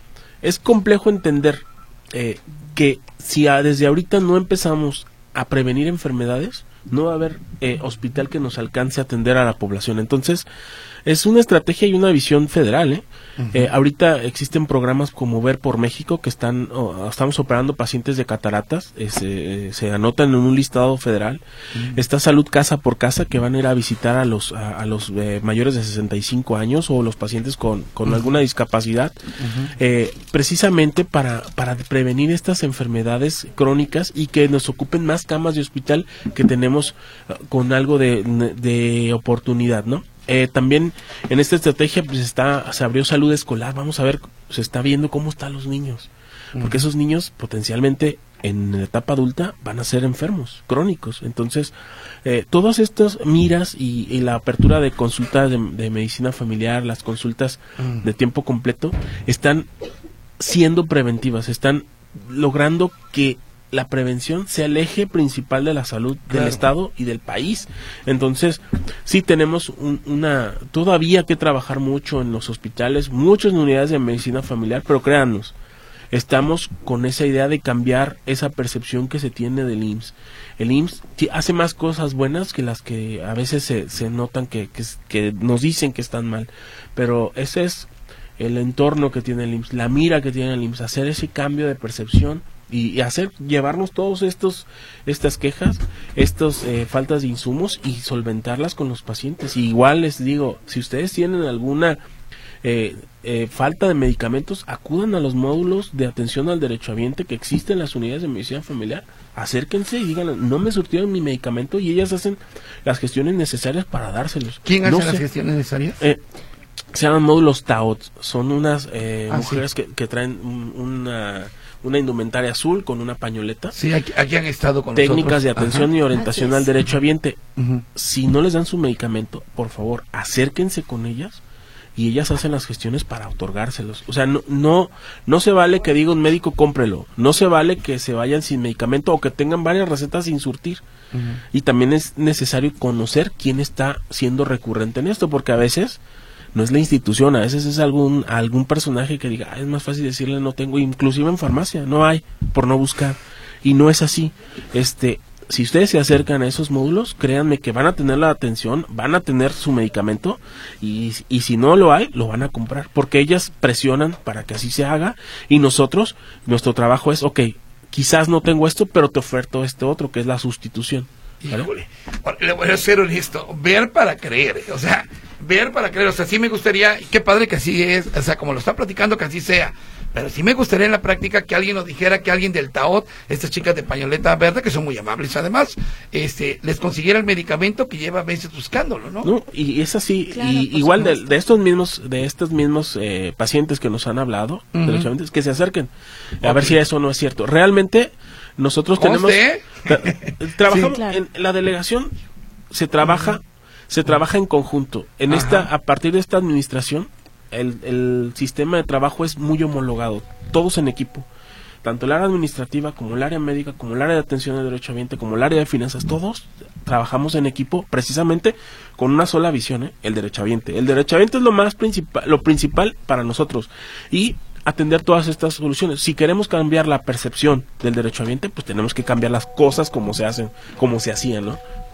es complejo entender eh, que si a, desde ahorita no empezamos a prevenir enfermedades, no va a haber eh, hospital que nos alcance a atender a la población. Entonces, es una estrategia y una visión federal, ¿eh? Uh-huh. Eh, ahorita existen programas como Ver por México que están, oh, estamos operando pacientes de cataratas, eh, se, eh, se anotan en un listado federal. Uh-huh. Está Salud Casa por Casa, que van a ir a visitar a los a, a los eh, mayores de sesenta y cinco años o los pacientes con, con uh-huh. alguna discapacidad, uh-huh. eh, precisamente para, para prevenir estas enfermedades crónicas y que nos ocupen más camas de hospital que tenemos uh, con algo de, de oportunidad, ¿no? Eh, también en esta estrategia pues está, se abrió salud escolar, vamos a ver, se está viendo cómo están los niños, porque esos niños potencialmente en la etapa adulta van a ser enfermos, crónicos. Entonces, eh, todas estas miras y, y la apertura de consultas de, de medicina familiar, las consultas de tiempo completo, están siendo preventivas, están logrando que la prevención sea el eje principal de la salud del claro. Estado y del país. Entonces, sí tenemos un, una todavía que trabajar mucho en los hospitales, muchas unidades de medicina familiar, pero créanos, estamos con esa idea de cambiar esa percepción que se tiene del I M S S. El I M S S hace más cosas buenas que las que a veces se, se notan que, que, que nos dicen que están mal, pero ese es el entorno que tiene el I M S S, la mira que tiene el I M S S, hacer ese cambio de percepción y, y hacer, llevarnos todos estos, estas quejas, estas eh, faltas de insumos y solventarlas con los pacientes. Y igual les digo, si ustedes tienen alguna eh, eh, falta de medicamentos, acudan a los módulos de atención al derechohabiente que existen en las unidades de medicina familiar, acérquense y digan, no me surtieron mi medicamento, y ellas hacen las gestiones necesarias para dárselos. ¿Quién hace no las sé, gestiones necesarias? Eh, se llaman módulos T A O T, son unas eh, ah, mujeres sí. que, que traen un, una... una indumentaria azul con una pañoleta. Sí, aquí, aquí han estado con técnicas nosotros. de atención Ajá. y orientación al derechohabiente. Uh-huh. Si no les dan su medicamento, por favor, acérquense con ellas y ellas hacen las gestiones para otorgárselos. O sea, no no no se vale que diga un médico cómprelo, no se vale que se vayan sin medicamento o que tengan varias recetas sin surtir. Uh-huh. Y también es necesario conocer quién está siendo recurrente en esto, porque a veces no es la institución, a veces es algún algún personaje que diga, ah, es más fácil decirle no tengo, inclusive en farmacia, no hay, por no buscar, y no es así. Este, si ustedes se acercan a esos módulos, créanme que van a tener la atención, van a tener su medicamento, y, y si no lo hay, lo van a comprar, porque ellas presionan para que así se haga, y nosotros, nuestro trabajo es, ok, quizás no tengo esto, pero te oferto este otro, que es la sustitución. Híjole, le voy a ser honesto, ver para creer, o sea, ver para creer, o sea, sí me gustaría, qué padre que así es, o sea, como lo está platicando, que así sea, pero sí me gustaría en la práctica que alguien nos dijera, que alguien del T A O T, estas chicas de pañoleta verde, que son muy amables además, este, les consiguiera el medicamento que lleva meses buscándolo, ¿no? No, y es así, claro, y igual de, de estos mismos, de estos mismos eh, pacientes que nos han hablado, uh-huh. derechamente, que se acerquen, okay. a ver si eso no es cierto. Realmente, nosotros tenemos tra trabajamos sí, claro. en la delegación, se trabaja uh-huh. se trabaja en conjunto en Ajá. esta a partir de esta administración el, el sistema de trabajo es muy homologado, todos en equipo, tanto el área administrativa como el área médica, como el área de atención al derechohabiente, como el área de finanzas, todos trabajamos en equipo precisamente con una sola visión, ¿eh? el derechohabiente el derechohabiente es lo más principal, lo principal para nosotros, y atender todas estas soluciones. Si queremos cambiar la percepción del derechohabiente, pues tenemos que cambiar las cosas como se hacen, como se hacían, ¿no?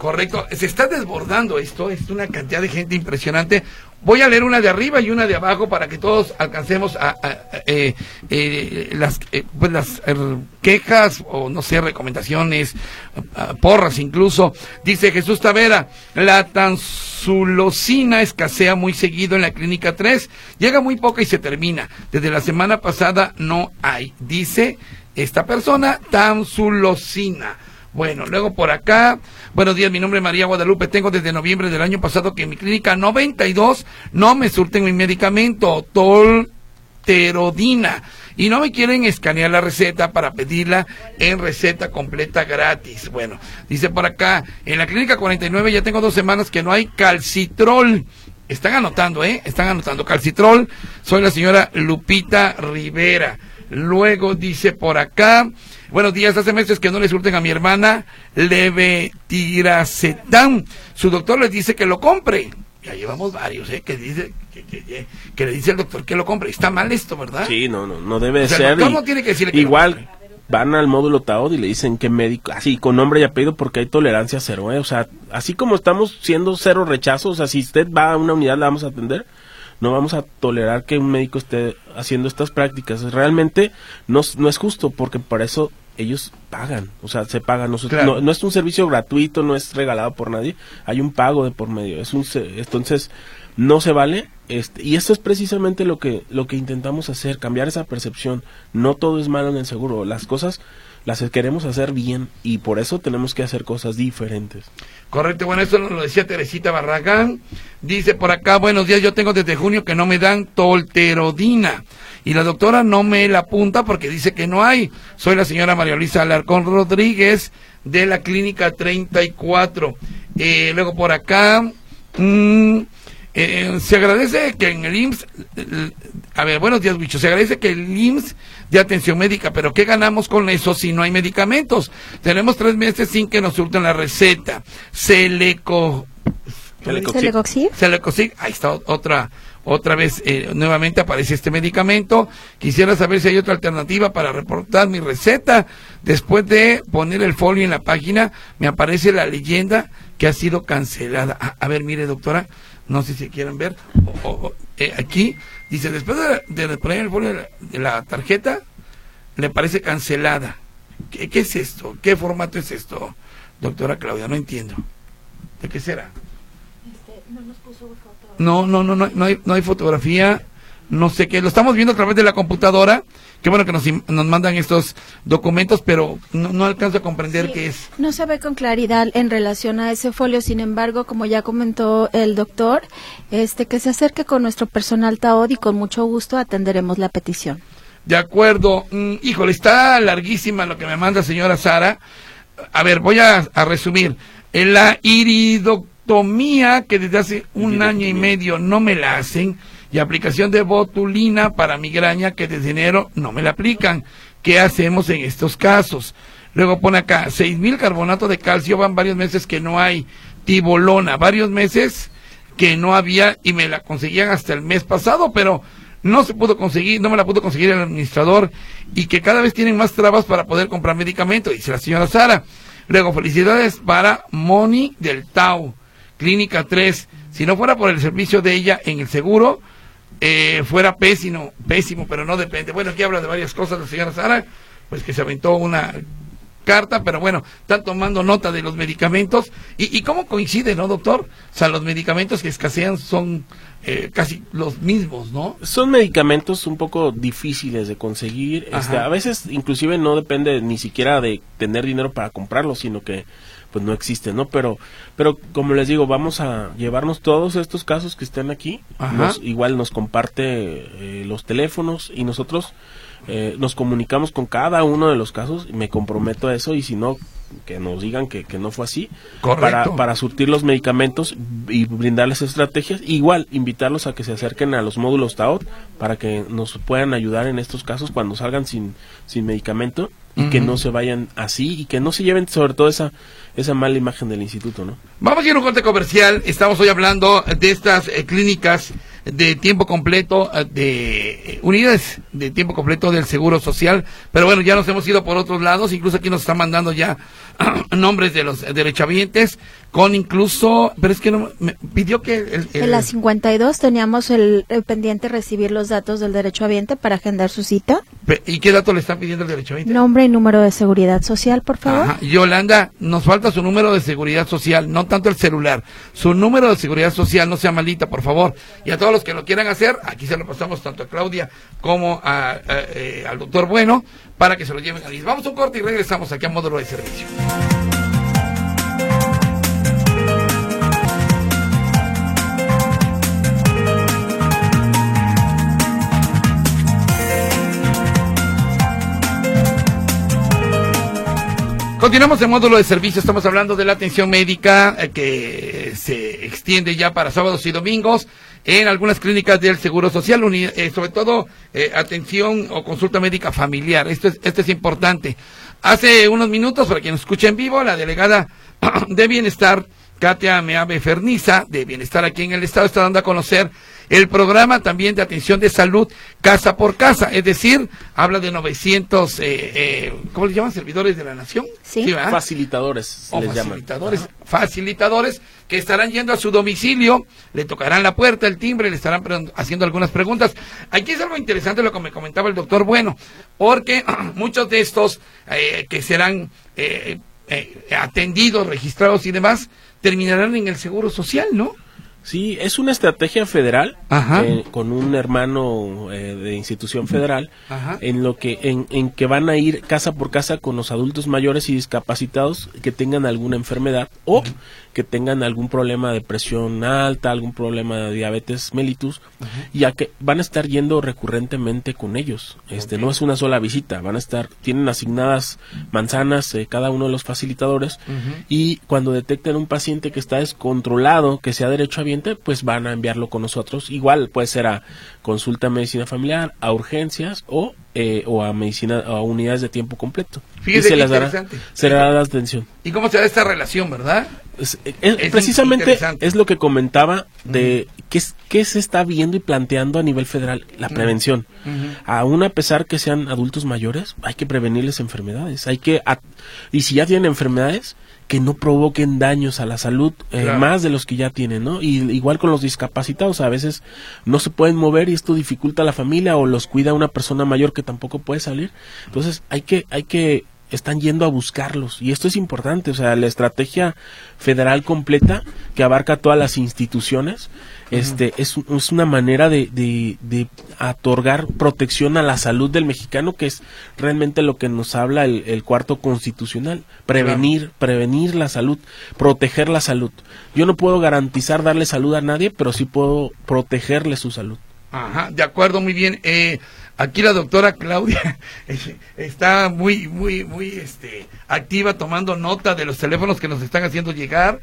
Correcto, se está desbordando esto, es una cantidad de gente impresionante. Voy a leer una de arriba y una de abajo para que todos alcancemos a, a, a eh, eh, las, eh, pues las eh, quejas o no sé, recomendaciones, uh, porras incluso. Dice Jesús Tavera, la tansulosina escasea muy seguido en la clínica tres, llega muy poca y se termina. Desde la semana pasada no hay, dice esta persona, tansulosina. Bueno, luego por acá, buenos días, mi nombre es María Guadalupe, tengo desde noviembre del año pasado que en mi clínica noventa y dos no me surten mi medicamento, tolterodina, y no me quieren escanear la receta para pedirla en receta completa gratis. Bueno, dice por acá, en la clínica cuarenta y nueve ya tengo dos semanas que no hay calcitrol. Están anotando, ¿eh? Están anotando calcitrol. Soy la señora Lupita Rivera. Luego dice por acá, buenos días, hace meses que no le surten a mi hermana levetiracetam. Su doctor les dice que lo compre. Ya llevamos varios, ¿eh? Que dice que, que, que le dice el doctor que lo compre. Está mal esto, ¿verdad? Sí, no, no, no debe o sea, ser. El doctor y, no tiene que decirle que igual van al módulo Taod y le dicen que médico, así con nombre y apellido, porque hay tolerancia cero, ¿eh? O sea, así como estamos siendo cero rechazos, o sea, si usted va a una unidad la vamos a atender. No vamos a tolerar que un médico esté haciendo estas prácticas. Realmente no, no es justo, porque para eso ellos pagan, o sea, se pagan. Nosotros, claro. no, no es un servicio gratuito, no es regalado por nadie, hay un pago de por medio. Es un, entonces, no se vale, este, y esto es precisamente lo que, lo que intentamos hacer, cambiar esa percepción. No todo es malo en el seguro, las cosas las queremos hacer bien y por eso tenemos que hacer cosas diferentes. Correcto, bueno, esto nos lo decía Teresita Barragán. Dice por acá, buenos días, yo tengo desde junio que no me dan tolterodina y la doctora no me la apunta porque dice que no hay. Soy la señora María Luisa Alarcón Rodríguez de la clínica treinta y cuatro. Eh, luego por acá, mmm, eh, se agradece que en el I M S S, eh, a ver, buenos días, bicho, se agradece que el I M S S de atención médica, pero ¿qué ganamos con eso si no hay medicamentos? Tenemos tres meses sin que nos surten la receta. Celeco... Celecoxib. Celecoxib, ahí está otra, otra vez, eh, nuevamente aparece este medicamento. Quisiera saber si hay otra alternativa para reportar mi receta. Después de poner el folio en la página, me aparece la leyenda que ha sido cancelada. A, a ver, mire, doctora, no sé si quieren ver, o, o, eh, aquí, dice, después de, de poner el folio de la, de la tarjeta, le parece cancelada. ¿Qué, ¿Qué es esto? ¿Qué formato es esto, doctora Claudia? No entiendo. ¿De qué será? Este, no nos puso foto. No, no, no, no, no hay, no hay fotografía, no sé qué, lo estamos viendo a través de la computadora. Qué bueno que nos, nos mandan estos documentos, pero no, no alcanzo a comprender sí, qué es. No se ve con claridad en relación a ese folio, sin embargo, como ya comentó el doctor, este que se acerque con nuestro personal Taod y con mucho gusto atenderemos la petición. De acuerdo, mm, híjole, está larguísima lo que me manda señora Sara. A ver, voy a, a resumir. En la iridoctomía, que desde hace un año y medio no me la hacen, y aplicación de botulina para migraña que desde enero no me la aplican. ¿Qué hacemos en estos casos? Luego pone acá, seis mil carbonato de calcio, van varios meses que no hay. Tibolona, varios meses que no había y me la conseguían hasta el mes pasado, pero no se pudo conseguir, no me la pudo conseguir el administrador y que cada vez tienen más trabas para poder comprar medicamento, dice la señora Sara. Luego, felicidades para Moni del Tau, Clínica tres. Si no fuera por el servicio de ella en el seguro, Eh, fuera pésimo, pésimo, pero no depende. Bueno, aquí habla de varias cosas la señora Sara, pues que se aventó una carta, pero bueno, están tomando nota de los medicamentos. ¿Y, y cómo coincide, no, doctor? O sea, los medicamentos que escasean son eh, casi los mismos, ¿no? Son medicamentos un poco difíciles de conseguir. Este, a veces, inclusive, no depende ni siquiera de tener dinero para comprarlos, sino que pues no existe, ¿no? Pero, pero como les digo, vamos a llevarnos todos estos casos que están aquí, nos, igual nos comparte eh, los teléfonos y nosotros eh, nos comunicamos con cada uno de los casos, y me comprometo a eso, y si no, que nos digan que, que no fue así, para, para surtir los medicamentos y brindarles estrategias, igual invitarlos a que se acerquen a los módulos Taod para que nos puedan ayudar en estos casos cuando salgan sin, sin medicamento, y uh-huh. que no se vayan así y que no se lleven sobre todo esa esa mala imagen del instituto, ¿no? Vamos a ir a un corte comercial. Estamos hoy hablando de estas eh, clínicas de tiempo completo, eh, de eh, unidades de tiempo completo del Seguro Social, pero bueno, ya nos hemos ido por otros lados, incluso aquí nos están mandando ya nombres de los derechohabientes, con incluso, pero es que no, me pidió que... El, el, en la cincuenta y dos teníamos el, el pendiente recibir los datos del derechohabiente para agendar su cita. ¿Y qué datos le están pidiendo el derechohabiente? Nombre y número de seguridad social, por favor. Ajá. Yolanda, nos falta su número de seguridad social, no tanto el celular, su número de seguridad social, no sea malita, por favor. Y a todos los que lo quieran hacer, aquí se lo pasamos tanto a Claudia como a, a, eh, al doctor Bueno, para que se lo lleven a Liz. Vamos a un corte y regresamos aquí a Módulo de Servicio. Continuamos en Módulo de Servicio, estamos hablando de la atención médica eh, que se extiende ya para sábados y domingos en algunas clínicas del Seguro Social, eh, sobre todo eh, atención o consulta médica familiar. Esto es, esto es importante. Hace unos minutos, para quien nos escucha en vivo, la delegada de Bienestar, Katia Meave Ferniza, de Bienestar aquí en el Estado, está dando a conocer el programa también de atención de salud casa por casa, es decir, habla de novecientos, eh, eh, ¿cómo les llaman? ¿Servidores de la nación? Sí, ¿Sí, facilitadores se o les facilitadores, llaman. Facilitadores que estarán yendo a su domicilio, le tocarán la puerta, el timbre, le estarán haciendo algunas preguntas. Aquí es algo interesante lo que me comentaba el doctor Bueno, porque muchos de estos eh, que serán eh, eh, atendidos, registrados y demás, terminarán en el Seguro Social, ¿no? Sí, es una estrategia federal eh, con un hermano eh, de institución federal. Ajá. en lo que en, en que van a ir casa por casa con los adultos mayores y discapacitados que tengan alguna enfermedad o uh-huh. que tengan algún problema de presión alta, algún problema de diabetes mellitus, uh-huh. ya que van a estar yendo recurrentemente con ellos. Este okay. No es una sola visita, van a estar, tienen asignadas manzanas eh, cada uno de los facilitadores uh-huh. y cuando detecten un paciente que está descontrolado, que sea derechohabiente, pues van a enviarlo con nosotros. Igual puede ser a consulta de medicina familiar, a urgencias o eh, o a medicina a unidades de tiempo completo. Fíjese, y se les dará, se le dará atención. ¿Y cómo se da esta relación, verdad? Es, es, es precisamente es lo que comentaba de uh-huh. qué, qué se está viendo y planteando a nivel federal, la uh-huh. prevención. Uh-huh. Aún a pesar que sean adultos mayores, hay que prevenirles enfermedades. Hay que a, y si ya tienen enfermedades, que no provoquen daños a la salud, eh, claro. más de los que ya tienen, ¿no? Y igual con los discapacitados, a veces no se pueden mover y esto dificulta a la familia o los cuida una persona mayor que tampoco puede salir. Entonces hay que, hay que, están yendo a buscarlos y esto es importante, o sea, la estrategia federal completa que abarca todas las instituciones, uh-huh. este, es, es una manera de, de, de otorgar protección a la salud del mexicano, que es realmente lo que nos habla el, el cuarto constitucional, prevenir, claro. prevenir la salud, proteger la salud. Yo no puedo garantizar darle salud a nadie, pero sí puedo protegerle su salud. Ajá, de acuerdo, muy bien. Eh, aquí la doctora Claudia está muy, muy, muy este, activa tomando nota de los teléfonos que nos están haciendo llegar.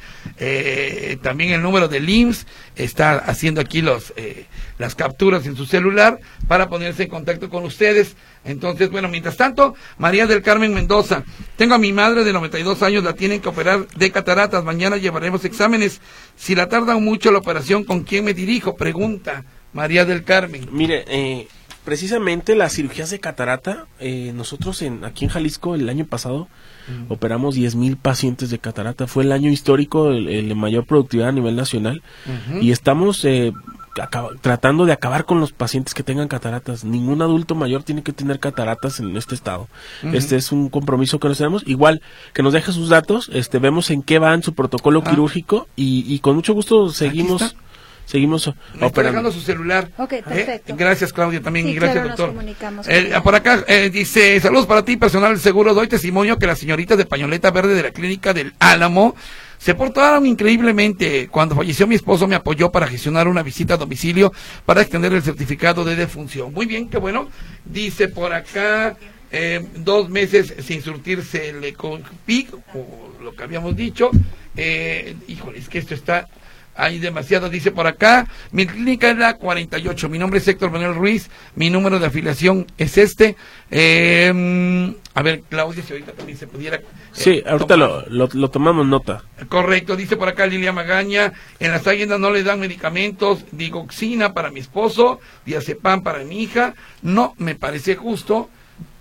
Eh, también el número del I M S S está haciendo aquí los eh, las capturas en su celular para ponerse en contacto con ustedes. Entonces, bueno, mientras tanto, María del Carmen Mendoza, tengo a mi madre de noventa y dos años, la tienen que operar de cataratas. Mañana llevaremos exámenes. Si la tardan mucho la operación, ¿con quién me dirijo? Pregunta María del Carmen. Mire, eh, precisamente las cirugías de catarata, eh, nosotros en aquí en Jalisco el año pasado uh-huh. operamos diez mil pacientes de catarata. Fue el año histórico, el, el de mayor productividad a nivel nacional. Uh-huh. Y estamos eh, acaba, tratando de acabar con los pacientes que tengan cataratas. Ningún adulto mayor tiene que tener cataratas en este estado. Uh-huh. Este es un compromiso que nos tenemos. Igual que nos deje sus datos, este vemos en qué va en su protocolo uh-huh. quirúrgico y, y con mucho gusto seguimos... Seguimos Me está dejando su celular. Ok, perfecto. ¿Eh? Gracias, Claudia, también. Sí, y gracias, claro, doctor. Nos comunicamos Eh, por acá eh, dice, saludos para ti, personal del seguro. Doy testimonio que las señoritas de pañoleta verde de la clínica del Álamo se portaron increíblemente. Cuando falleció mi esposo me apoyó para gestionar una visita a domicilio para extender el certificado de defunción. Muy bien, qué bueno. Dice por acá, eh, dos meses sin surtirse el Ecopic, o lo que habíamos dicho. Eh, híjole, es que esto está... hay demasiado, dice por acá. Mi clínica es la cuarenta y ocho. Mi nombre es Héctor Manuel Ruiz. Mi número de afiliación es este. Eh, a ver, Claudia, si ahorita también se pudiera... Eh, sí, ahorita lo, lo, lo tomamos nota. Correcto, dice por acá Lilia Magaña. En las agendas no le dan medicamentos. Digoxina para mi esposo, diazepam para mi hija. No me parece justo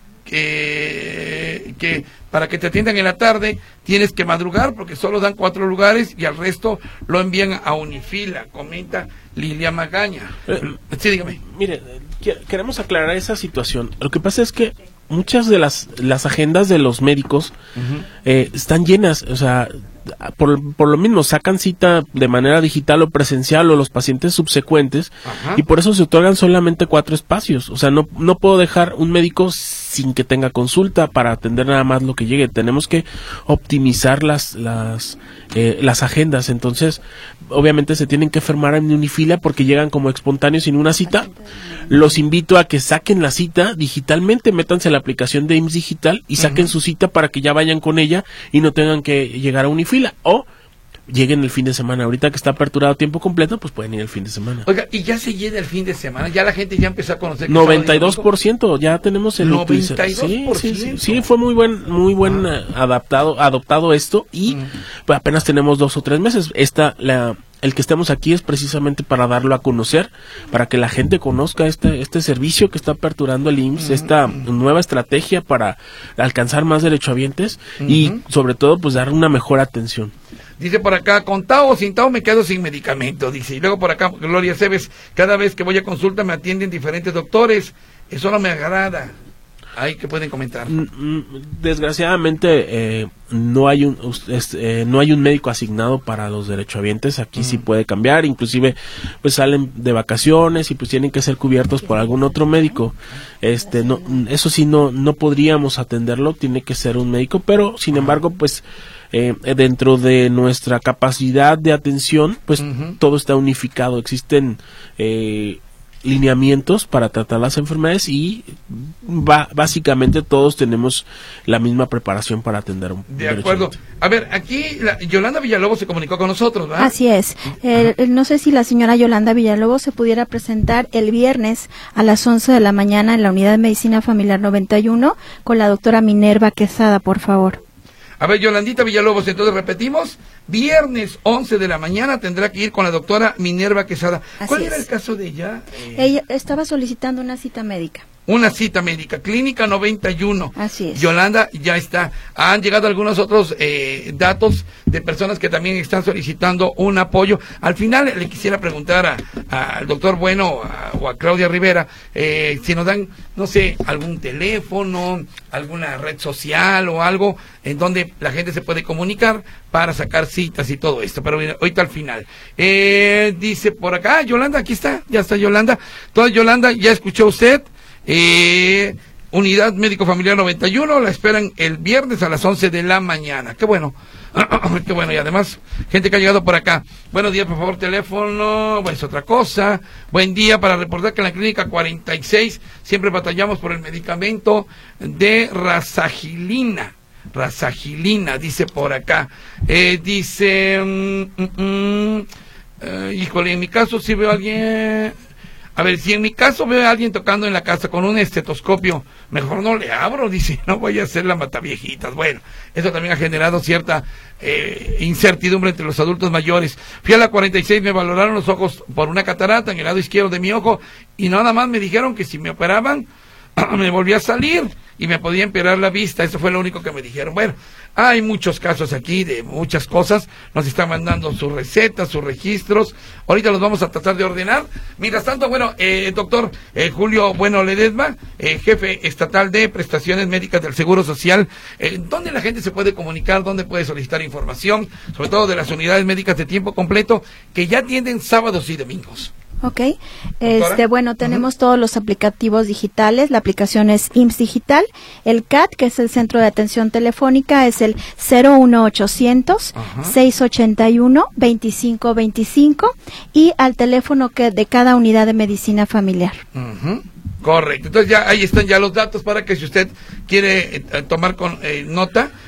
que, que para que te atiendan en la tarde tienes que madrugar porque solo dan cuatro lugares y al resto lo envían a Unifila, comenta Lilia Magaña. Eh, sí, dígame. Mire, queremos aclarar esa situación. Lo que pasa es que muchas de las las agendas de los médicos uh-huh. eh, están llenas, o sea, por, por lo mismo sacan cita de manera digital o presencial o los pacientes subsecuentes uh-huh. y por eso se otorgan solamente cuatro espacios. O sea, no no puedo dejar un médico sin que tenga consulta para atender nada más lo que llegue. Tenemos que optimizar las las eh, las agendas. Entonces, obviamente se tienen que firmar en Unifila porque llegan como espontáneos sin una cita. Los invito a que saquen la cita digitalmente, métanse a la aplicación de I M S S Digital y saquen uh-huh. su cita para que ya vayan con ella y no tengan que llegar a Unifila o lleguen el fin de semana. Ahorita que está aperturado tiempo completo, pues pueden ir el fin de semana. Oiga, y ya se llena el fin de semana, ya la gente ya empezó a conocer. noventa y dos por ciento ya tenemos el noventa y dos por ciento. Sí, sí, sí, sí, fue muy buen, muy buen ah. adaptado, adoptado esto y uh-huh. pues apenas tenemos dos o tres meses. Esta, la el que estemos aquí es precisamente para darlo a conocer, para que la gente conozca este este servicio que está aperturando el I M S S, esta nueva estrategia para alcanzar más derechohabientes uh-huh. y sobre todo pues dar una mejor atención. Dice por acá, con Tao o sin Tao me quedo sin medicamento, dice. Y luego por acá, Gloria Cebes, cada vez que voy a consulta me atienden diferentes doctores, eso no me agrada. Ahí que pueden comentar. Desgraciadamente eh, no hay un eh, no hay un médico asignado para los derechohabientes. Aquí mm. sí puede cambiar, inclusive pues salen de vacaciones y pues tienen que ser cubiertos por algún otro médico. Este no eso sí no no podríamos atenderlo, tiene que ser un médico, pero sin embargo pues eh, dentro de nuestra capacidad de atención pues uh-huh. todo está unificado. Existen eh, lineamientos para tratar las enfermedades y va, básicamente todos tenemos la misma preparación para atender un De acuerdo. A ver, aquí la, Yolanda Villalobos se comunicó con nosotros, ¿verdad? Así es. Eh, no sé si la señora Yolanda Villalobos se pudiera presentar el viernes a las once de la mañana en la Unidad de Medicina Familiar noventa y uno con la doctora Minerva Quesada, por favor. A ver, Yolandita Villalobos, entonces repetimos, viernes once de la mañana tendrá que ir con la doctora Minerva Quesada. Así ¿Cuál es. era el caso de ella? Eh... Ella estaba solicitando una cita médica. Una cita médica, Clínica noventa y uno. Así es. Yolanda ya está. Han llegado algunos otros eh, datos de personas que también están solicitando un apoyo. Al final le quisiera preguntar al doctor Bueno a, o a Claudia Rivera eh, si nos dan, no sé, algún teléfono, alguna red social o algo en donde la gente se puede comunicar para sacar citas y todo esto. Pero ahorita al final. Eh, dice por acá, Yolanda, aquí está, ya está Yolanda. Entonces, Yolanda, ya escuchó usted. Eh, Unidad Médico Familiar noventa y uno, la esperan el viernes a las once de la mañana. Qué bueno, qué bueno, y además, gente que ha llegado por acá. Buenos días, por favor, teléfono, pues otra cosa. Buen día, para reportar que en la clínica cuarenta y seis siempre batallamos por el medicamento de razagilina. Razagilina, dice por acá. Eh, dice, mm, mm, mm, eh, híjole, en mi caso si veo a alguien... A ver, si en mi caso veo a alguien tocando en la casa con un estetoscopio, mejor no le abro, dice, no voy a hacer la mataviejitas. Bueno, eso también ha generado cierta eh, incertidumbre entre los adultos mayores. Fui a la cuarenta y seis, me valoraron los ojos por una catarata en el lado izquierdo de mi ojo y nada más me dijeron que si me operaban, me volvía a salir y me podía empeorar la vista. Eso fue lo único que me dijeron. Bueno, hay muchos casos aquí de muchas cosas. Nos están mandando sus recetas, sus registros. Ahorita los vamos a tratar de ordenar. Mientras tanto, bueno, eh, doctor eh, Julio Bueno Ledesma, eh, jefe estatal de prestaciones médicas del Seguro Social, eh, ¿dónde la gente se puede comunicar? ¿Dónde puede solicitar información? Sobre todo de las unidades médicas de tiempo completo que ya atienden sábados y domingos. Ok, este, bueno, tenemos uh-huh. todos los aplicativos digitales. La aplicación es I M S S Digital. El C A T, que es el Centro de Atención Telefónica, es el cero uno ochocientos, seiscientos ochenta y uno, veinticinco veinticinco y al teléfono que de cada unidad de medicina familiar. Uh-huh. Correcto, entonces ya ahí están ya los datos para que si usted quiere eh, tomar con eh, nota,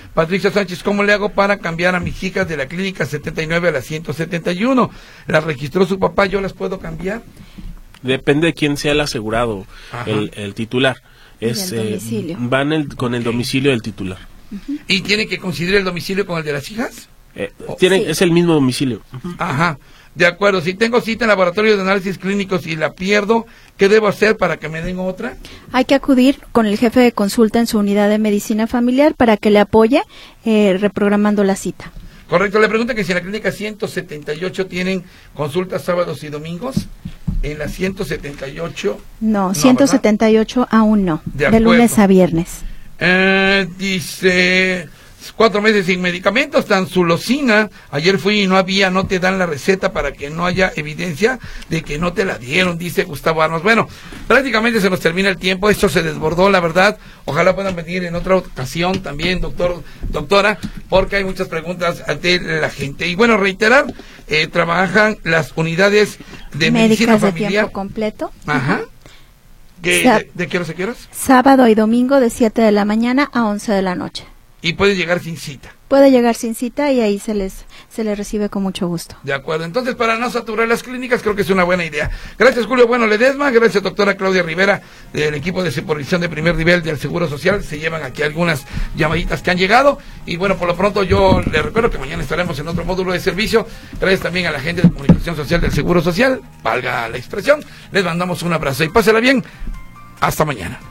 Patricia Sánchez, ¿cómo le hago para cambiar a mis hijas de la clínica setenta y nueve a la ciento setenta y uno? Las registró su papá, ¿yo las puedo cambiar? Depende de quién sea el asegurado, el, el titular. Es, el domicilio. Eh, van el, con el domicilio del titular. Uh-huh. ¿Y tiene que coincidir el domicilio con el de las hijas? Eh, tiene, sí. Es el mismo domicilio. Uh-huh. Ajá, de acuerdo. Si tengo cita en laboratorio de análisis clínicos y la pierdo, ¿qué debo hacer para que me den otra? Hay que acudir con el jefe de consulta en su unidad de medicina familiar para que le apoye eh, reprogramando la cita. Correcto, le pregunta que si en la clínica ciento setenta y ocho tienen consultas sábados y domingos. En la ciento setenta y ocho... No, no ciento setenta y ocho aún no, de, de lunes a viernes. Eh, dice, cuatro meses sin medicamentos, Tanzulosina, ayer fui y no había, no te dan la receta para que no haya evidencia de que no te la dieron, dice Gustavo Armas. Bueno, prácticamente se nos termina el tiempo, esto se desbordó, la verdad, ojalá puedan venir en otra ocasión también, doctor, doctora, porque hay muchas preguntas de la gente. Y bueno, reiterar, eh, trabajan las unidades de medicina médicas de familiar. tiempo completo. Ajá. ¿De, de, de qué horas a qué horas? Sábado y domingo de siete de la mañana a once de la noche. Y puede llegar sin cita. Puede llegar sin cita y ahí se les se les recibe con mucho gusto. De acuerdo, entonces para no saturar las clínicas creo que es una buena idea. Gracias Julio Bueno Ledesma, gracias doctora Claudia Rivera del equipo de supervisión de primer nivel del Seguro Social. Se llevan aquí algunas llamaditas que han llegado y bueno, por lo pronto yo les recuerdo que mañana estaremos en otro módulo de servicio. Gracias también a la gente de comunicación social del Seguro Social, valga la expresión. Les mandamos un abrazo y pásela bien. Hasta mañana.